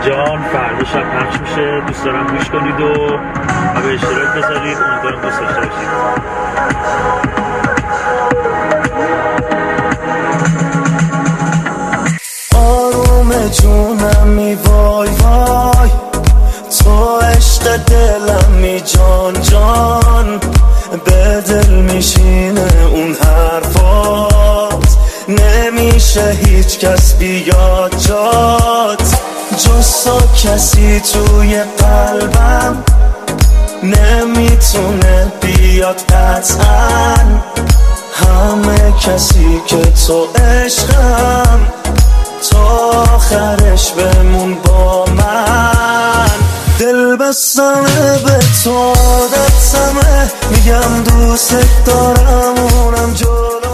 جان فردا شب پخش میشه، دوست دارم گوش کنید و به اشتراک بذارید. امیدوارم دوست داشته باشید. آروم جونمی وای وای، تو عشق دلمی جان جان، به دل میشینه اون حرفات، نمیشه هیچ کس بیاد جات، جز تو کسی توی قلبم نمیتونه بیاد قطعا، همه کسی که تو عشقم، تا آخرش بمون با من. دل بستمه به تو عادتمه، میگم دوست دارم اونم جلو